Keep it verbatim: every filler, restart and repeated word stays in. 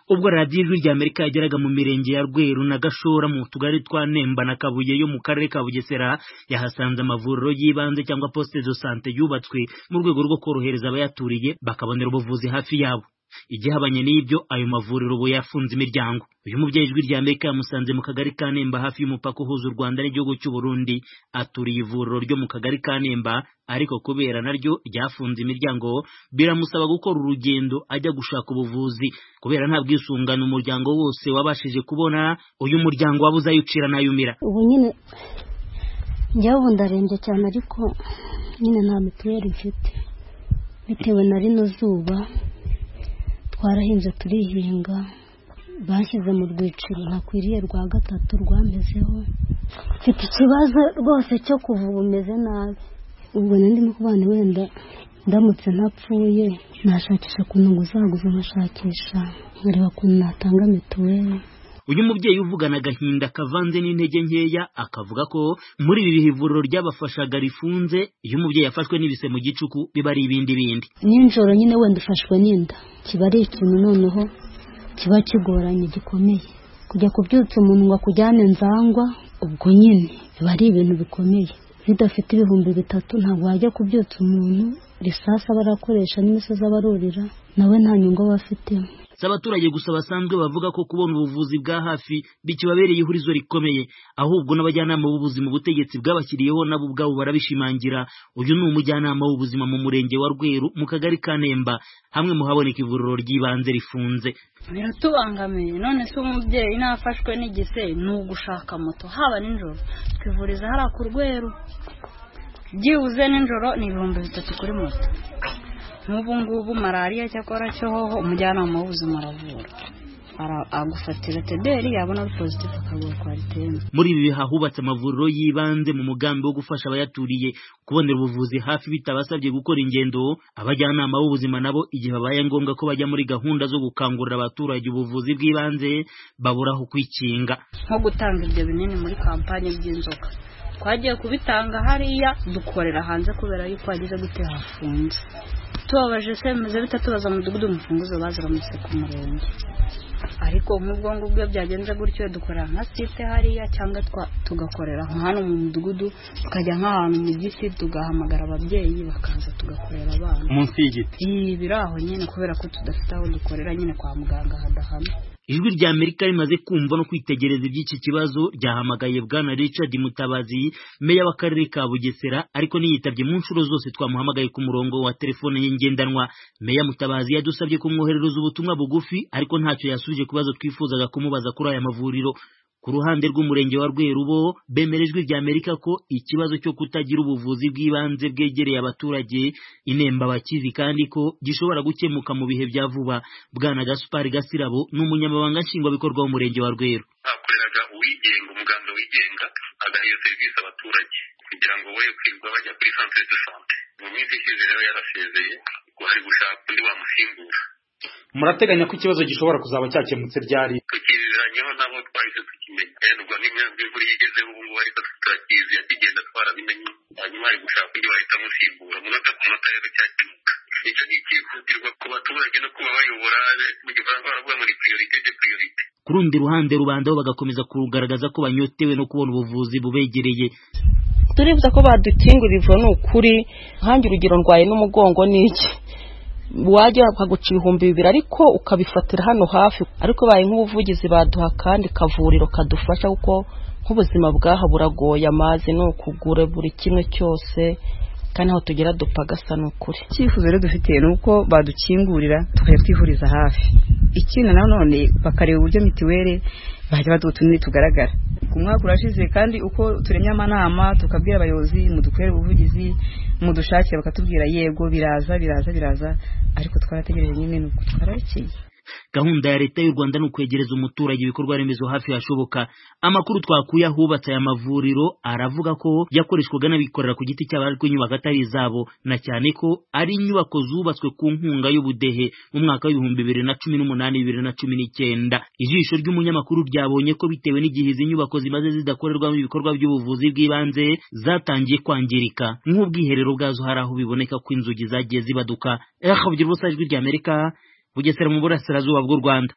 ubwo radiyo ijwi rya Amerika yageraga mu mirenge ya Rweru na Gashora mu tugari twa Nemba na Kabuye yo mu karere ka Bugesera, yahasanze amavuriro y'ibanze cyangwa poste de santé yubatswe mu rwego rwo korohereza abayaturiye bakabonera ubuvuzi hafi yabo. Igihabanye n'ibyo, ayo mavuriro ubu yafunze imiryango. Uyu mubyeyi ijwi rya Amerika yamusanze mu kagari ka Nemba hafi y'umupaka uhuza u Rwanda n'igihugu cy'u Burundi. Aturiye ivuriro ryo mu kagari ka Nemba, ariko kubera naryo ryafunze imiryango biramusaba gukora urugendo ajya gushaka ubuvuzi kubera nta bwisungane umuryango wose wabashije kubona. Uyu muryango wabuze ayucira n'ayumira. Ubu nyine njyaho ndarembye cyane, ariko nyine nta mituweli mfite bitewe na rino zuba. Twarahinze turihinga, bashyize mu rwiciro ntakwiriye rwa gatatu rwamezeho. Mfite ikibazo rwose cyo kuvuga umeze nabi. Ubwo ndimo kubana wenda ndamutse ntapfuye nashakisha kuntu nguzaguza nkashakisha nkareba ukuntu natanga mituweli. Uyu mubyeyi uvugana agahinda kavanze n'intege nkeya akavuga ko muri ibi bihe ivuriro ryabafashaga rifunze. Iyo umubyeyi yafashwe n'ibise mu gicuku biba ari ibindi bindi. Ninjoro nyine wenda ufashwe n'inda kiba ari ikintu noneho kiba kigoranye gikomeye. Kujya kubyutsa umuntu ngo akujyane Nzangwa, ubwo nyine biba ari ibintu bikomeye. Bidafite ibihumbi bitatu ntabwo wajya kubyutsa umuntu. Risasa barakoresha n'imisozi abarurira nawe nta nyungu bafitemo. Abaturage gusa basanzwe bavuga ko kubona ubuvuzi bwa hafi bikibabereye ihurizo rikomeye, ahubwo n'abajyanama b'ubuzima ubutegetsi bwabashyiriyeho nabo ubwabo barabishimangira. Uyu ni umujyanama w'ubuzima mu murenge wa Rweru mu kagari ka Nemba, hamwe mu haboneka ivuriro ry'ibanze rifunze. Biratubangamiye. None se umubyeyi nafashwe n'igise ni ugushaka moto haba ninjoro twivuriza hari ku Rweru, byibuze ninjoro ni ibihumbi bitatu kuri moto. N'ubu ngubu malariya cyakora cyo hoho umujyanama w'ubuzima aravura, agufatira tederi yabona positive akaguha quarantine. Muri ibi hahubatse amavuriro y'ibanze mu mugambi wo gufasha abayaturiye kubonera ubuvuzi hafi bitabasabye gukora ingendo. Abajyanama b'ubuzima nabo igihe babaye ngombwa ko bajya muri gahunda zo gukangurira abaturage ubuvuzi bw'ibanze baburaho kwikinga, nko gutanga ibyo binini muri kampanye by'inzoka. Twagiye kubitanga hariya dukorera hanze kubera yuko hagize gute hafunze. Tubabaje se meze bitatubaza mu mudugudu umufunguzo baziramutse ku murenge, ariko nk'ubwo ngubwo byagenze gutyo dukorera nka site hariya cyangwa tugakorera hano mu mudugudu, tukajya nk'ahantu mu giti tugahamagara ababyeyi bakaza tugakorera abana munsi y'igiti. Ibi biraho nyine kubera ko tudafite aho dukorera nyine kwa muganga hadahana. Ijwi rya Amerika rimaze kumva no kwitegereza iby'iki kibazo ryahamagaye bwana Richard Mutabazi, meya w'akarere ka Bugesera, ariko niyitabye mu nshuro zose twamuhamagaye ku murongo wa telefone y'ingendanwa. Meya Mutabazi yadusabye kumwoherereza ubutumwa bugufi, ariko ntacyo yasubije kubazo twifuzaga kumubaza kuri aya mavuriro. Ku ruhande rw'umurenge wa Rweru bo bemerejwe rya Amerika ko ikibazo cyo kutagira ubuvuzi bw'ibanze bwegereye abaturage inemba bakizi kandi ko gishobora gukemuka mu bihe bya vuba. Bwana Gaspar Gasirabo n'umunyamabanga nshingwabikorwa w'umurenge wa Rweru. Akoreraga uwigenga, umuganga wigenga agahiye serivisi abaturage kugira ngo we kwirwa bajya kuri centre de santé. Mu minsi ishize rero yarasezeye ngo hari gushaka undi wamusimbura. Murateganya ko ikibazo gishobora kuzaba cyakemutse ryari? Tukiziranyeho nabo twahise tukimenya, nubwo n'imvura yigeze ubu ngubu ariko tutakizi yakigenda twarabimenye, hanyuma ari gushaka undi wahita amusimbura. Munota ku munota rero cyakemuka. Nicyo ni icyihutirwa ku baturage no kuba bayobora mu gifaransa baravuga muri priorité de priorité. Ku rundi ruhande rubanda bo bagakomeza kugaragaza ko banyotewe no kubona ubuvuzi bubegereye. Turifuza ko badukingura ivuro ni ukuri, nkanjye urugero ndwaye n'umugongo n'iki wajya bakaguca ibihumbi bibiri ariko ukabifatira hano hafi, ariko baye nk'ubuvugizi baduha kandi kavuriro kadufasha kuko nk'ubuzima bwaha buragoye, amazi no kugura buri kimwe cyose kandi aho tugera dupagasa n'ukuri. Icyifuzo rero dufite nuko badukingurira tukajya twivuriza hafi. Ikindi nanone bakareba uburyo mitiweli bajya badutunira tugaragara. Ku mwaka urashize kandi uko turemye amanama tukabwira abayobozi mudukorera ubuvugizi mudushakira bakatubwira yego biraza biraza biraza, ariko twarategereje nyine nuko twarakiye. Gahunda ya leta y'u Rwanda no kwegereza umuturage ibikorwa remezo hafi hashoboka. Amakuru twakuye ahubatse aya mavuriro aravuga ko yakoreshwaga n'abikorera ku giti cyabo ariko inyubako atari izabo, na cyane ko ari inyubako zubatswe ku nkunga y'ubudehe mu mwaka w'ibihumbi bibiri na cumi n'umunani bibiri na cumi n'icyenda. Ijisho ry'umunyamakuru ryabonye ko bitewe n'igihe izi nyubako zimaze zidakorerwamo ibikorwa by'ubuvuzi bw'ibanze zatangiye kwangirika, nk'ubwiherero bwazo hari aho biboneka ko inzugi zagiye zibaduka. Ijwi rya Amerika, Bugesera mu burasirazuba bw'u Rwanda.